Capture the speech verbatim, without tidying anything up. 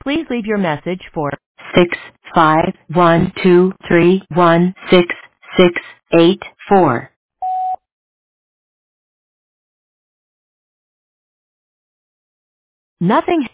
Please leave your message for six five one two three one six six eight four. Nothing